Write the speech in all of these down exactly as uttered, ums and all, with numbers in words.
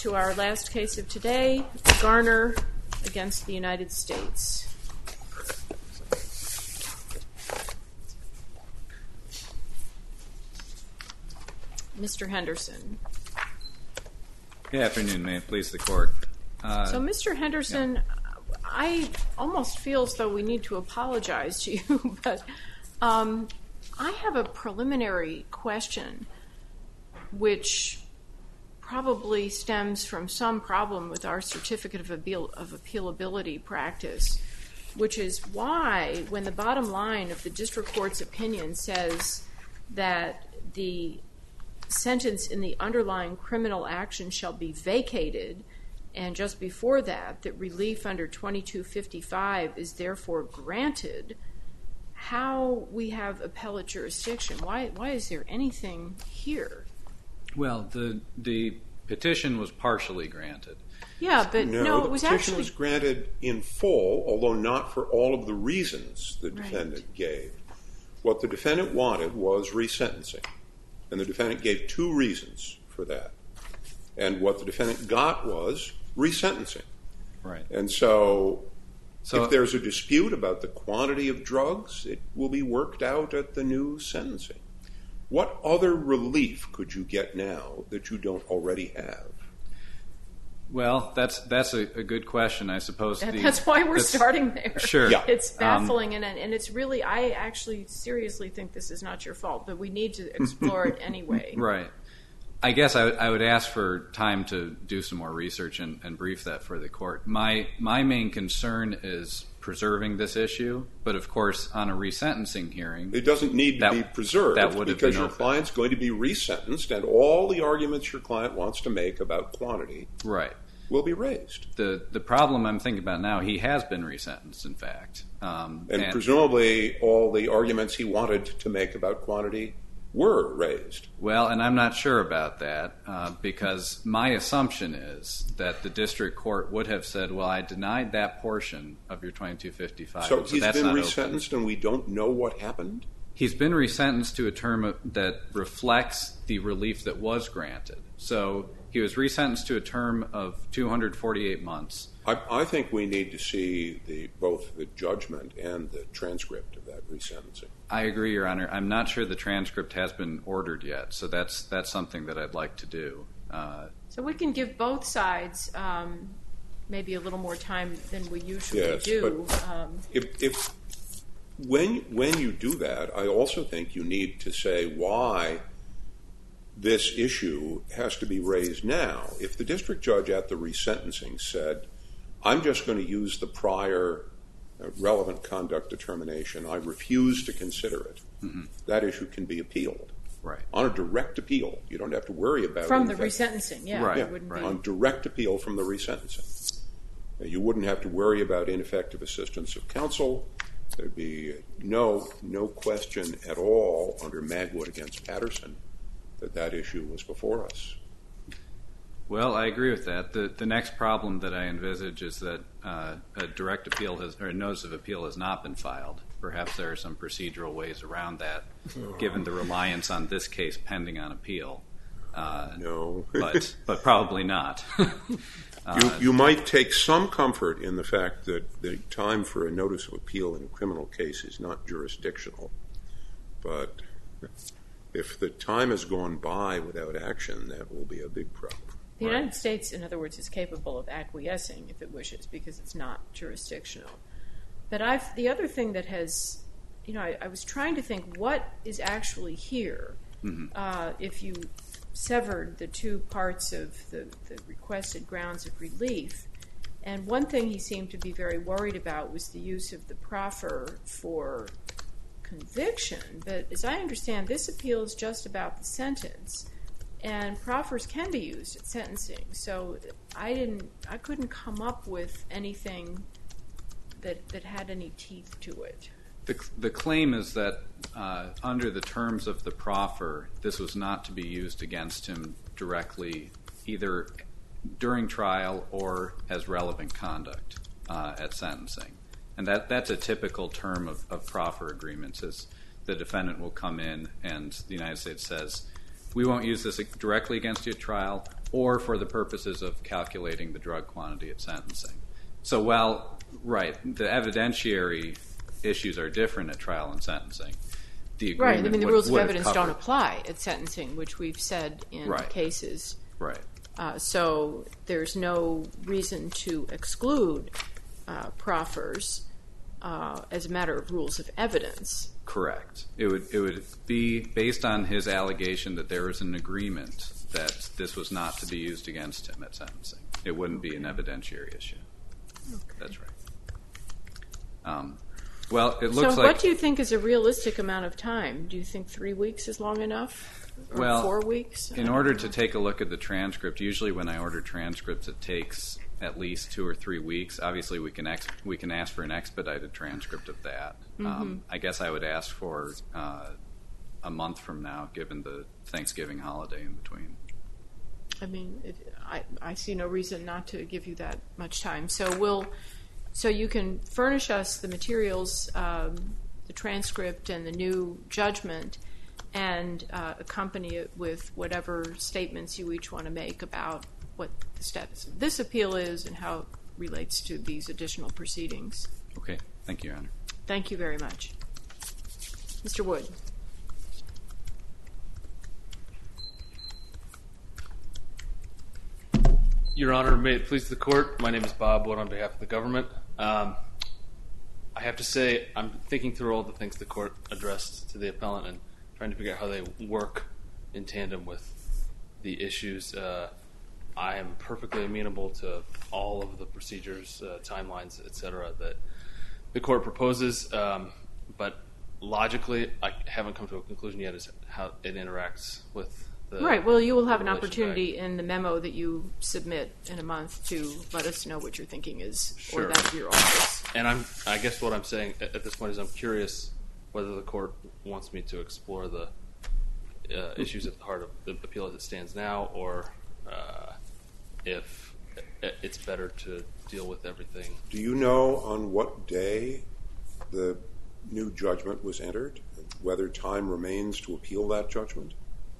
to our last case of today, Garner against the United States. Mister Henderson. Good afternoon. May it please the court. Uh, so, Mister Henderson, yeah. I almost feel as though we need to apologize to you, but um, I have a preliminary question which probably stems from some problem with our certificate of, appeal, of appealability practice, which is why, when the bottom line of the district court's opinion says that the sentence in the underlying criminal action shall be vacated, and just before that, that relief under twenty-two fifty-five is therefore granted, how we have appellate jurisdiction. Why, why is there anything here? Well, the the petition was partially granted. Yeah, but no, no, the it was petition actually... was granted in full, although not for all of the reasons the Right. defendant gave. What the defendant wanted was resentencing, and the defendant gave two reasons for that. And what the defendant got was resentencing. Right. And so, so if there's a dispute about the quantity of drugs, it will be worked out at the new sentencing. What other relief could you get now that you don't already have? Well, that's that's a, a good question, I suppose. That, the, that's why we're that's, starting there. Sure. Yeah. It's baffling, um, and and it's really, I actually seriously think this is not your fault, but we need to explore it anyway. Right. I guess I, I would ask for time to do some more research and, and brief that for the court. My my main concern is preserving this issue, but of course, on a resentencing hearing, it doesn't need to that, be preserved that would have because been your open. client's going to be resentenced, and all the arguments your client wants to make about quantity right. will be raised. The the problem I'm thinking about now, he has been resentenced, in fact. Um, And, and presumably all the arguments he wanted to make about quantity were raised. Well, and I'm not sure about that uh, because my assumption is that the district court would have said, well, I denied that portion of your twenty-two fifty-five. So, so he's that's been not resentenced open. and we don't know what happened? He's been resentenced to a term of, that reflects the relief that was granted. So he was resentenced to a term of two hundred forty-eight months. I, I think we need to see the, both the judgment and the transcript of that resentencing. I agree, Your Honor. I'm not sure the transcript has been ordered yet, so that's that's something that I'd like to do. Uh, So we can give both sides um, maybe a little more time than we usually Yes, do. but Um, if, if when when you do that, I also think you need to say why this issue has to be raised now. If the district judge at the resentencing said, I'm just going to use the prior uh, relevant conduct determination, I refuse to consider it, mm-hmm. that issue can be appealed. right. On a direct appeal. You don't have to worry about from it. the resentencing, yeah. Right, It wouldn't right. be. On direct appeal from the resentencing. Now, you wouldn't have to worry about ineffective assistance of counsel. There'd be no no question at all under Magwood against Patterson that that issue was before us. Well, I agree with that. The the next problem that I envisage is that uh, a direct appeal has, or a notice of appeal has not been filed. Perhaps there are some procedural ways around that, given the reliance on this case pending on appeal. Uh, no. but but probably not. uh, you, you might take some comfort in the fact that the time for a notice of appeal in a criminal case is not jurisdictional. But if the time has gone by without action, that will be a big problem. The United States, in other words, is capable of acquiescing if it wishes because it's not jurisdictional. But I've, the other thing that has, you know, I, I was trying to think what is actually here. Mm-hmm. Uh, if you severed the two parts of the, the requested grounds of relief. And one thing he seemed to be very worried about was the use of the proffer for conviction. But as I understand, this appeal is just about the sentence. And proffers can be used at sentencing. So I didn't, I couldn't come up with anything that that had any teeth to it. The, the claim is that uh, under the terms of the proffer, this was not to be used against him directly, either during trial or as relevant conduct uh, at sentencing. And that, that's a typical term of, of proffer agreements, is the defendant will come in and the United States says, we won't use this directly against you at trial, or for the purposes of calculating the drug quantity at sentencing. So while, right, the evidentiary issues are different at trial and sentencing, the Right, I agreement mean, the would- rules of would have evidence don't covered- apply at sentencing, which we've said in Right. cases. Right. Uh, so there's no reason to exclude uh, proffers uh, as a matter of rules of evidence. Correct. It would it would be based on his allegation that there was an agreement that this was not to be used against him at sentencing. It wouldn't be an evidentiary issue. Okay. That's right. Um, well, it looks so like... what do you think is a realistic amount of time? Do you think three weeks is long enough? Or well, four weeks? In order to take a look at the transcript, usually when I order transcripts, it takes at least two or three weeks. Obviously, we can ex- we can ask for an expedited transcript of that. Mm-hmm. Um, I guess I would ask for uh, a month from now, given the Thanksgiving holiday in between. I mean, it, I, I see no reason not to give you that much time. So we'll, so you can furnish us the materials, um, the transcript, and the new judgment, and uh, accompany it with whatever statements you each want to make about what the status of this appeal is and how it relates to these additional proceedings. Okay. Thank you, Your Honor. Thank you very much. Mister Wood. Your Honor, may it please the court, my name is Bob Wood on behalf of the government. Um, I have to say, I'm thinking through all the things the court addressed to the appellant and trying to figure out how they work in tandem with the issues. Uh, I am perfectly amenable to all of the procedures, uh, timelines, et cetera, that the court proposes, um, but logically, I haven't come to a conclusion yet as to how it interacts with the Right. Well, you will have an relation opportunity back. in the memo that you submit in a month to let us know what your thinking is, Sure. or that of your office. And I'm, I guess what I'm saying at, at this point is I'm curious whether the court wants me to explore the uh, issues at the heart of the appeal as it stands now, or uh, if it's better to deal with everything. Do you know on what day the new judgment was entered? Whether time remains to appeal that judgment?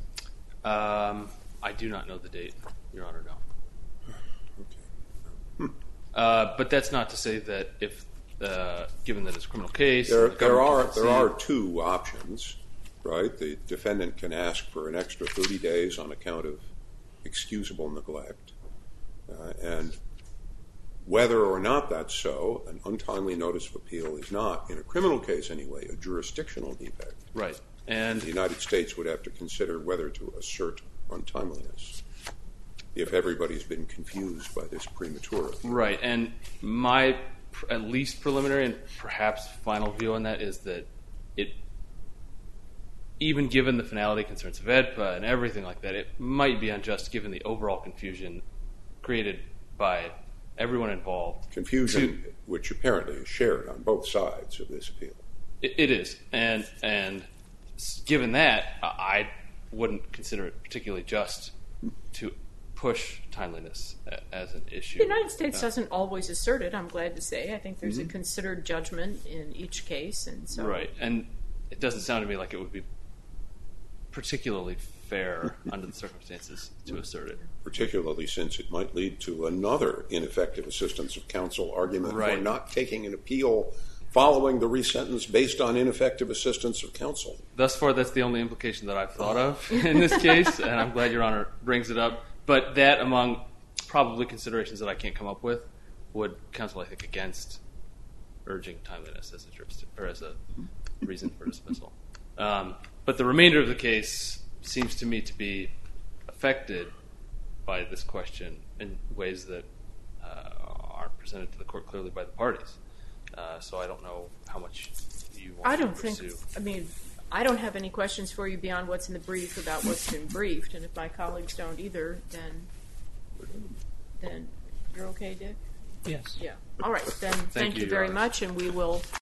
Um, I do not know the date, Your Honor, no. Okay. Uh, but that's not to say that if, uh, given that it's a criminal case, There, the there government are can there proceed- are two options, right? The defendant can ask for an extra thirty days on account of excusable neglect, uh, and whether or not that's so, an untimely notice of appeal is not, in a criminal case anyway, a jurisdictional defect. Right. And The United States would have to consider whether to assert untimeliness if everybody's been confused by this premature appeal. Right, and my pr- at least preliminary and perhaps final view on that is that it, even given the finality concerns of E D P A and everything like that, it might be unjust given the overall confusion created by everyone involved. Confusion, which apparently is shared on both sides of this appeal. It, it is, and and s- given that, I I wouldn't consider it particularly just to push timeliness a- as an issue. The United States Uh, doesn't always assert it, I'm glad to say. I think there's a considered judgment in each case, and so Right, and it doesn't sound to me like it would be particularly fair under the circumstances to assert it. Particularly since it might lead to another ineffective assistance of counsel argument for Right. not taking an appeal following the resentence based on ineffective assistance of counsel. Thus far, that's the only implication that I've thought of in this case, and I'm glad Your Honor brings it up. But that, among probably considerations that I can't come up with, would counsel, I think, against urging timeliness as a jurisdic- or as a reason for dismissal. Um, but the remainder of the case seems to me to be affected by this question in ways that uh, aren't presented to the court clearly by the parties. Uh, so I don't know how much you want I to don't think, pursue. I mean, I don't have any questions for you beyond what's in the brief about what's been briefed, and if my colleagues don't either, then then you're okay, Dick? Yes. Yeah. All right, then thank, you, you Your very Honor. much, and we will